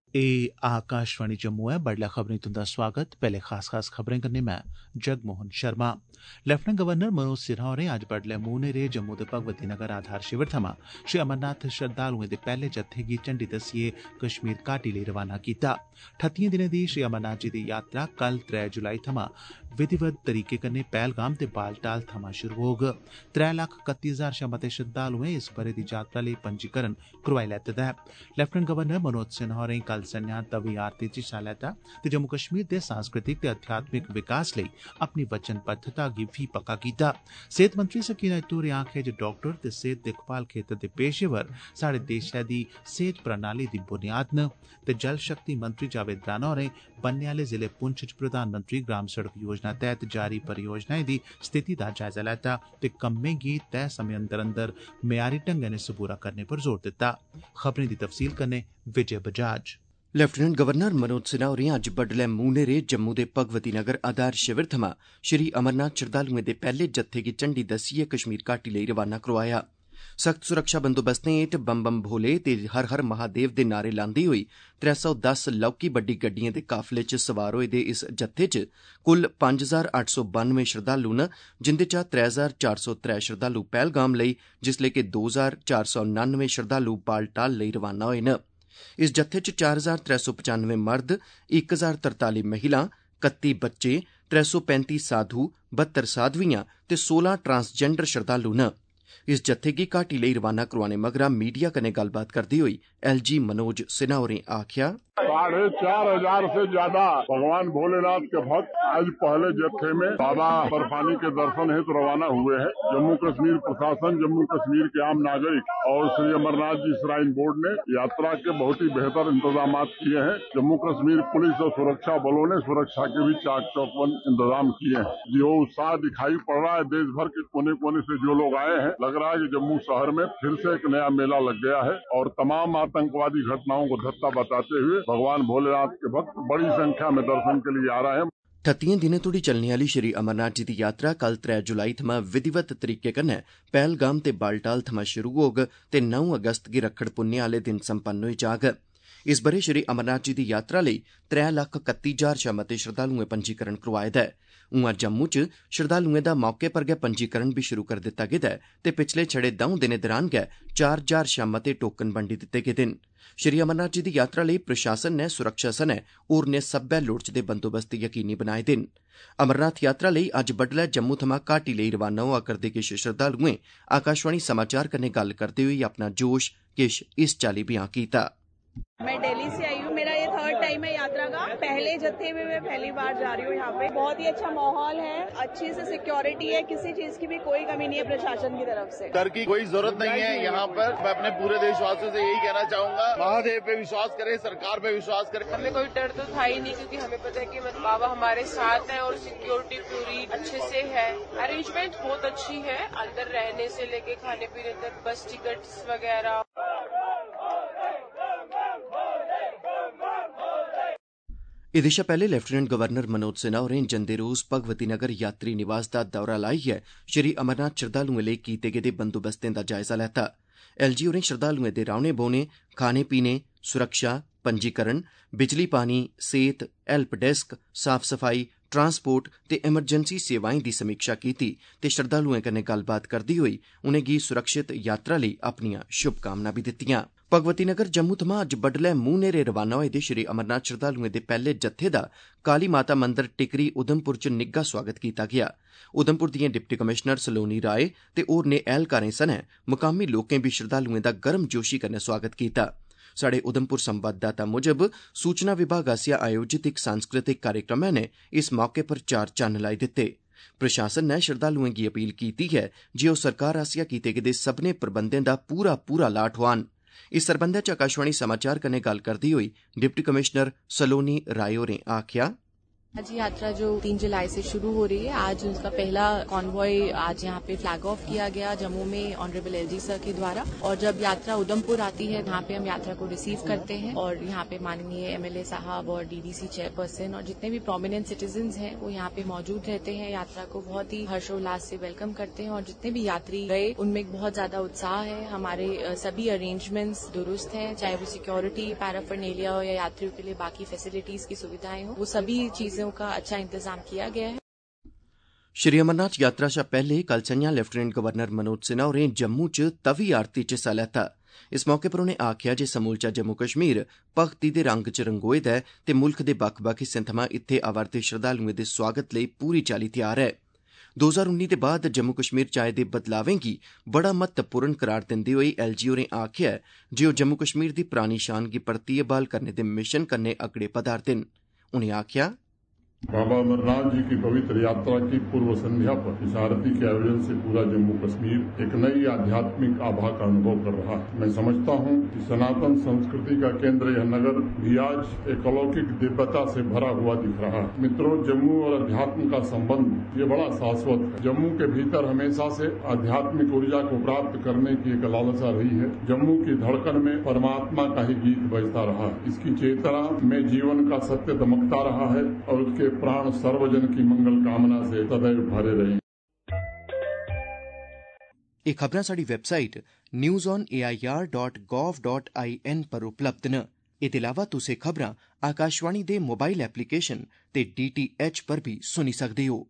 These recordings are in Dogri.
आकाशवाणी जम्मू है। बडलै खबरें तुंदा स्वागत। पैहले खास खबरें कन्नै मैं जगमोहन शर्मा। लेफ्टिनेंट गवर्नर मनोज सिन्हा होरें अज्ज बडलै मूंह न्हेरे जम्मू दे भगवती नगर आधार शिविर थमां श्री अमरनाथ श्रद्धालुएं दे पैहले जत्थे गी झंडी दस्सिए कश्मीर घाटी लेई रवाना कीता। 38 दिनें दी श्री अमरनाथ जी दी यात्रा कल 3 जुलाई थमां विधिवत तरीके कन्नै पहलगाम ते बालटाल थमां शुरू होग। 3,31,000 शा मते श्रद्धालुएं इस ब'रे दी यात्रा लेई पंजीकरण करोआई लैते दा ऐ। लेफ्टिनेंट गवर्नर मनोज सिन्हा होरें कल संझां तवी आरती च हिस्सा लैता ते जम्मू कश्मीर दे सांस्कृतिक ते अध्यात्मिक विकास लेई अपनी वचनबद्धता गी फ्ही पक्का कीता। सेहत मंत्री सकीना अहमद होरें आखेआ जे डॉक्टर ते सेहत दिक्खभाल खेतर दे पेशेवर साढ़े देशै दी सेहत प्रणाली दी बुनियाद न ते जल शक्ति मंत्री जावेद राणा होरें बन्ने आह्ले जिले पुंछ च प्रधानमंत्री ग्राम सड़क योजना तैह्त जारी परियोजनाएं दी स्थिति दा जायजा लैता ते कम्में गी तय समें अंदर मेयारी ढंगै नै सबूरा करने पर जोर दित्ता। खबरें दी तफसील कन्नै विजय बजाज। लेफ्टिनेंट गवर्नर मनोज सिन्हा होरें अज्ज बडलै मूंह न्हेरे जम्मू दे भगवती नगर आधार शिविर थमां श्री अमरनाथ श्रद्धालुएं दे पैहले जत्थे गी झंडी दस्सिए कश्मीर घाटी लेई रवाना करोआया। सख्त सुरक्षा बंदोबस्तें हेठ बम बम भोले ते हर हर महादेव दे नारे लांदे होई 310 लौह्की बड्डी गड्डिएं दे काफले च सवार होए दे इस जत्थे च कुल 5,892 श्रद्धालु न, जिंदे चा 3,403 श्रद्धालु पहलगाम लेई जिसलै कि 2,499 श्रद्धालु बालटाल लेई रवाना होए न। इस जत्थे च 4,395 मर्द, 1,043 महिलां, 31 बच्चे, 335 साधु, 72 साधवियां ते 16 ट्रांसजेंडर श्रद्धालु न। इस जत्थे गी घाटी लेई रवाना करोआने मगरा मीडिया कन्नै गल्लबात करदे होई एलजी मनोज सिन्हा होरें आखेआ 4,500 से ज्यादा भगवान भोलेनाथ के भक्त आज पहले जत्थे में बाबा बर्फानी के दर्शन हेतु रवाना हुए हैं। जम्मू कश्मीर प्रशासन, जम्मू कश्मीर के आम नागरिक और श्री अमरनाथ जी श्राइन बोर्ड ने यात्रा के बहुत ही बेहतर इंतजाम किए हैं। जम्मू कश्मीर पुलिस और सुरक्षा बलों ने सुरक्षा के भी चाक चौबंद इंतजाम किए हैं। जो उत्साह दिखाई पड़ रहा है, देश भर के कोने कोने से जो लोग आए हैं, लग रहा है कि जम्मू शहर में फिर से एक नया मेला लग गया है और तमाम आतंकवादी घटनाओं को धत्ता बताते हुए भगवान भोलेनाथ के भक्त बड़ी संख्या में दर्शन के लिए आ रहे हैं। 38 दिनें तोड़ी चलने आह्ली श्री अमरनाथ जी दी यात्रा कल 3 जुलाई थमां विधिवत तरीके कन्नै पहलगाम ते बालटाल थमां शुरू होग ते 9 अगस्त गी रक्खड़ पुन्ने आह्ले दिन संपन्न होई जाग। इस ब'रे श्री अमरनाथ जी दी यात्रा लेई 3,31,000 शा मते श्रद्धालुएं पंजीकरण करोआए दा ऐ। उआं जम्मू च श्रद्धालुएं दा मौके पर गै पंजीकरण बी शुरू करी दित्ता गेदा ऐ ते पिछले छड़े 2 दिनें दौरान गै 4,000 शा मते टोकन बंडी दित्ते गेदे न। श्री अमरनाथ जी दी यात्रा लेई प्रशासन नै सुरक्षा सनै होरनें सब्बै लोड़चदे बंदोबस्त यकीनी बनाए दे न। अमरनाथ यात्रा लेई अज्ज बड्डलै जम्मू थमां घाटी लेई रवाना होआ करदे किश श्रद्धालुएं आकाशवाणी समाचार कन्नै गल्ल करदे होई अपना जोश किश इस चाल्ली बयां कीता। मैं दिल्ली से आई हूँ। मेरा ये 3rd टाइम है यात्रा का। पहले जत्थे में मैं पहली बार जा रही हूँ। यहाँ पे बहुत ही अच्छा माहौल है, अच्छी से सिक्योरिटी है, किसी चीज की भी कोई कमी नहीं है प्रशासन की तरफ से। डर की कोई जरूरत नहीं है। यहाँ पर मैं अपने पूरे देशवासियों से यही कहना चाहूंगा, महादेव पे विश्वास करें, सरकार पे विश्वास करें। हमें कोई डर तो था ही नहीं, क्योंकि हमें पता है कि बाबा हमारे साथ है और सिक्योरिटी पूरी अच्छे से है। अरेंजमेंट बहुत अच्छी है, अंदर रहने से लेके खाने पीने तक, बस टिकट्स वगैरह। एह्दे शा पैह्ले लेफ्टिनेंट गवर्नर मनोज सिन्हा होरें जंदे रोज भगवती नगर यात्री निवास दा दौरा लाइयै श्री अमरनाथ श्रद्धालुएं लेई कीते गेदे बंदोबस्तें दा जायजा लैता। एलजी होरें श्रद्धालुएं दे रौह्ने बौह्ने, खाने पीने, सुरक्षा, पंजीकरण, बिजली पानी, सेहत, हैल्प डेस्क, साफ सफाई, ट्रांसपोर्ट ते एमरजेंसी सेवाएं दी समीक्षा कीती ते श्रद्धालुएं कन्नै गल्लबात करदे होई उनेंगी सुरक्षित यात्रा लेई अपनियां शुभकामनां बी दित्तियां। भगवती नगर जम्मू थमां अज्ज बड्डलै मूंह न्हेरे रवाना होए दे श्री अमरनाथ श्रद्धालुएं दे पैहले जत्थे दा काली माता मंदर टिकरी उधमपुर च निग्गा स्वागत कीता गेआ। उधमपुर दिएं डिप्टी कमिशनर सलोनी राय ते होरनें ऐह्लकारें सनै मुकामी लोकें बी श्रद्धालुएं दा गर्मजोशी कन्नै स्वागत कीता। साढ़े उधमपुर संवाददाता मुजब सूचना विभाग आसेआ आयोजित इक सांस्कृतिक कार्यक्रमै ने इस मौके पर 4 चन्न लाई दित्ते। प्रशासन नै श्रद्धालुएं गी अपील कीती ऐ जे ओह् सरकार आसेआ कीते गेदे सब्भनें प्रबंधें दा पूरा लाह् ठोआन। इस सरबंधै च आकाशवाणी समाचार कन्नै गल्ल करदे होई डिप्टी कमिशनर सलोनी राय होरें आखेआ, आज यात्रा जो 3 जुलाई से शुरू हो रही है, आज उसका पहला कॉन्वॉय आज यहाँ पे फ्लैग ऑफ किया गया जम्मू में ऑनरेबल एलजी सर के द्वारा। और जब यात्रा उधमपुर आती है, यहाँ पे हम यात्रा को रिसीव करते हैं और यहाँ पे माननीय एमएलए साहब और डीडीसी चेयरपर्सन और जितने भी प्रोमिनेंट सिटीजन्स हैं वो यहाँ पे मौजूद रहते हैं। यात्रा को बहुत ही हर्षोल्लास से वेलकम करते हैं और जितने भी यात्री गए उनमें बहुत ज्यादा उत्साह है। हमारे सभी अरेंजमेंट्स दुरुस्त हैं, चाहे वो सिक्योरिटी, पैराफर्नेलिया हो या यात्रियों के लिए बाकी फैसिलिटीज की सुविधाएं हो, वो सभी चीजें का अच्छा इंतजाम किया गया है। श्री अमरनाथ यात्रा शा पैहले कल संझा लेफ्टिनेंट गवर्नर मनोज सिन्हा होरें जम्मू च तवी आरती च हिस्सा लैता। इस मौके पर उनें आखेआ जे समूलचा जम्मू कश्मीर भगती दे रंग च रंगोए दा ऐ ते मुल्ख दे बक्ख-बक्ख हिस्सें थमां इत्थे आवा'रदे श्रद्धालुएं दे स्वागत लेई पूरी चाल्ली तैयार ऐ। 2019 दे बाद जम्मू कश्मीर च आए दे बदलावें गी बड़ा महत्वपूर्ण करार दिंदे होई एलजी होरें आखेआ जे ओह् जम्मू कश्मीर दी परानी शान गी परतियै बहाल करने दे मिशन कन्नै अगड़े बधा'रदे न। उनें आखेआ, बाबा अमरनाथ जी की पवित्र यात्रा की पूर्व संध्या पर इस आरती के आयोजन से पूरा जम्मू कश्मीर एक नई आध्यात्मिक आभा का अनुभव कर रहा है। मैं समझता हूँ कि सनातन संस्कृति का केंद्र यह नगर भी आज एक अलौकिक दिव्यता से भरा हुआ दिख रहा है। मित्रों, जम्मू और अध्यात्म का संबंध ये बड़ा शाश्वत है। जम्मू के भीतर हमेशा से आध्यात्मिक ऊर्जा को प्राप्त करने की एक लालसा रही है। जम्मू की धड़कन में परमात्मा का ही गीत बजता रहा। इसकी चेतना में जीवन का सत्य दमकता रहा है और उसके प्राण सर्वजन की मंगल कामना से सदैव भरे रहे। ये खबरां साडी वेबसाइट newsonair.gov.in पर उपलब्ध न। इहदे अलावा तुसें खबरां आकाशवाणी दे मोबाइल एप्लीकेशन ते DTH पर भी सुनी सकदे हो।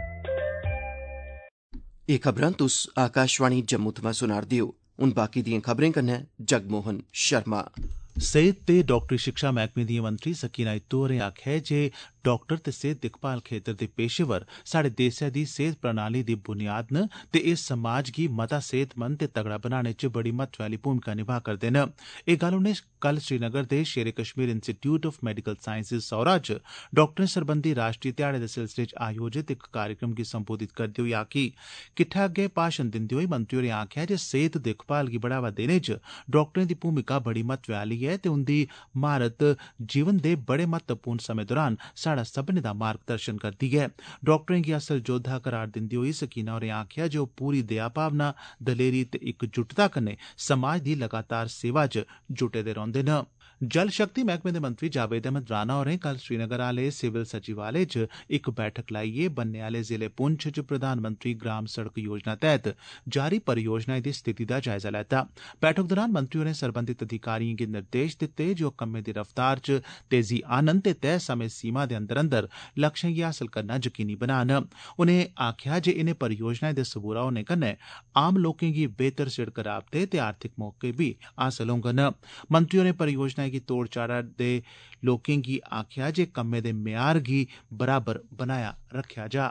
ये खबरां तुस आकाशवाणी जम्मू थमां सुना'रदे हो। हुण बाकी दियां खबरें कन्नै जगमोहन शर्मा। सेहत ते डॉक्टरी शिक्षा मैह्कमे दियां मंत्री सकीना इत्तू होरें आखेआ जे डॉक्टर ते सेहत दिक्खभाल खेतर दे पेशेवर साढ़े देसै दी सेहत प्रणाली दी बुनियाद न ते इस समाज गी मता सेहतमंद ते तगड़ा बनाने च बड़ी महत्व आह्ली भूमिका निभा करदे न। एह् गल्ल उनें कल श्रीनगर दे Shere Kashmir institute of medical sciences Soura च डॉक्टरें सरबंधी राष्ट्रीय ध्याड़े दे सिलसिले च आयोजित इक कार्यक्रम गी संबोधित करदे होई आखी। किट्ठे अग्गे भाषण दिंदे होई मंत्री होरें आखेआ जे सेहत दिक्खभाल गी बढ़ावा देने च डॉक्टरें दी भूमिका बड़ी महत्व आह्ली ऐ ते उंदी म्हारत जीवन दे बड़े महत्वपूर्ण समें दौरान साढ़ा सभनें दा मार्गदर्शन करदी ऐ। डॉक्टरें गी असल योद्धा करार दिंदे होई सकीना होरें आखेआ जे ओह् पूरी दया भावना, दलेरी ते इकजुटता कन्नै समाज दी लगातार सेवा च जुटे दे रौंह्दे न। जल शक्ति मैह्कमे दे मंत्री जावेद अहमद राणा होरें कल श्रीनगर आह्ले सिविल सचिवालय च इक बैठक लाइयै बन्ने आह्ले जिले पुंछ च प्रधानमंत्री ग्राम सड़क योजना तैह्त जारी परियोजनाएं दी स्थिति दा जायजा लैता। बैठक दौरान मंत्री होरें सरबंधित अधिकारिएं गी निर्देश दित्ते जे ओह् कम्में दी रफ्तार च तेजी आनन ते तय समें सीमा दे अंदर अंदर लक्ष्यें गी हासल करना यकीनी बनान। उनें आखेआ जे इनें परियोजनाएं दे सबूरा होने कन्नै आम लोकें गी बेहतर सिड़क राबते ते आर्थिक मौके बी हासल होङन। मंत्री होरें परियोजनाएं गी तोड़ चाढ़ा दे लोकें गी आखेआ जे कम्में दे म्यार गी बराबर बनाया रखेआ जा।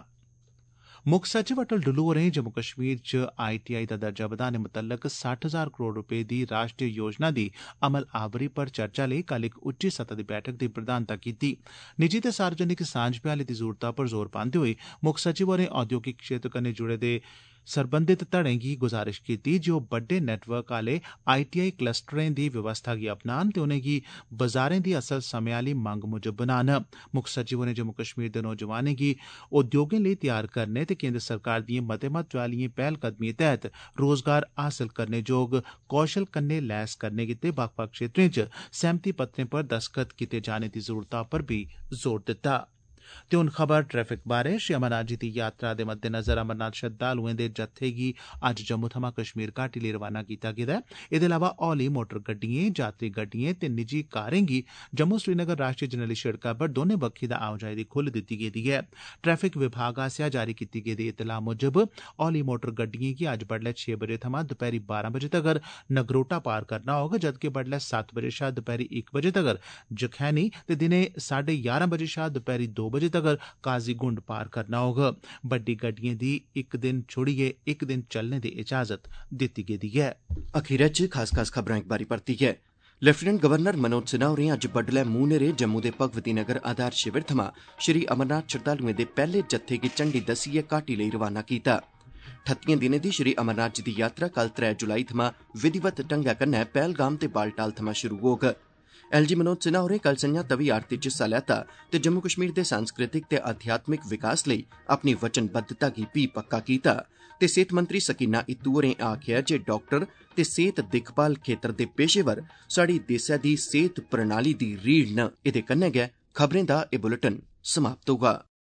मुक्ख सचिव अटल डुल्लू होरें जम्मू कश्मीर च ITI दा दर्जा बधाने मुतल्लक 60,000 करोड़ रपे दी राष्ट्रीय योजना दी अमल आवरी पर चर्चा लेई कल इक उच्ची सतह दी बैठक दी प्रधानता कीती। निजी ते सार्वजनिक सांझ भ्याली दी जरूरता पर जोर पांदे होई मुक्ख सचिव होरें औद्योगिक क्षेत्र कन्नै जुड़े दे सरबंधित धड़ें गी गुजारिश कीती जे ओह् बड्डे नेटवर्क आह्ले ITI क्लस्टरें दी व्यवस्था गी अपनान ते उनेंगी बाजारें दी असल समें आह्ली मंग मुजब बनान। मुक्ख सचिव होरें जम्मू कश्मीर दे नौजवानें गी उद्योगें लेई तैयार करने ते केंद्र सरकार दिएं मते महत्व आह्लिएं पैह्लकदमिएं तैह्त रोजगार हासल करने जोग कौशल कन्नै लैस करने गित्ते बक्ख-बक्ख क्षेत्रें च सैह्मति पत्रें पर दस्तखत कीते जाने दी जरूरता पर भी जोर दित्ता। ते हुन खबर ट्रैफिक बारे। श्री अमरनाथ जी दी यात्रा दे मद्देनजर अमरनाथ श्रद्धालुएं दे जत्थे गी अज्ज जम्मू थमां कश्मीर घाटी लेई रवाना कीता गेदा ऐ। एह्दे अलावा हौली मोटर गड्डिएं, यात्री गड्डिएं ते निजी कारें गी जम्मू श्रीनगर राष्ट्रीय जरनैली शिड़का पर दौनें बक्खी दा आओजाई दी खुल्ल दित्ती गेदी ऐ। ट्रैफिक विभाग आसेआ जारी कीती गेदी इतलाह मुजब हौली मोटर गड्डिएं गी अज्ज बडलै 6 बजे थमां दपैह्री 12 बजे तगर नगरोटा पार करना होग, जदकि बडलै 7 बजे शा दपैह्री 1 बजे तगर जखैनी ते दिनें 11:30 बजे शा दपैह्री 2 बजे तगर काजीगुंड पार करना होग। बड्डी गड्डिएं दी इक दिन छोड़ियै इक दिन चलने दी इजाजत दित्ती गेदी ऐ। अखीरै च खास खबरां इक बारी परतियै। लेफ्टिनेंट गवर्नर मनोज सिन्हा होरें अज्ज बड्डलै मूंह नेरे जम्मू दे भगवती नगर आधार शिविर थमां श्री अमरनाथ श्रद्धालुएं दे पैह्ले जत्थे गी झंडी दस्सियै घाटी लेई रवाना कीता। 38 दिनें दी श्री अमरनाथ जी दी यात्रा कल 3 जुलाई थमां विधिवत ढंगै कन्नै पहलगाम ते बालटाल थमां शुरू होग। एलजी मनोज सिन्हा होरें कल संझा तवी आरती च हिस्सा लैता ते जम्मू कश्मीर दे सांस्कृतिक ते अध्यात्मिक विकास लेई अपनी वचनबद्धता गी भी पक्का कीता ते सेहत मंत्री सकीना इत्तू होरें आखेआ जे डॉक्टर ते सेहत दिक्खभाल खेत्तर दे पेशेवर साढ़ी देसै दी सेहत प्रणाली दी रीढ़ न। एह्दे कन्नै गै खबरें दा एह् बुलेटिन समाप्त होआ।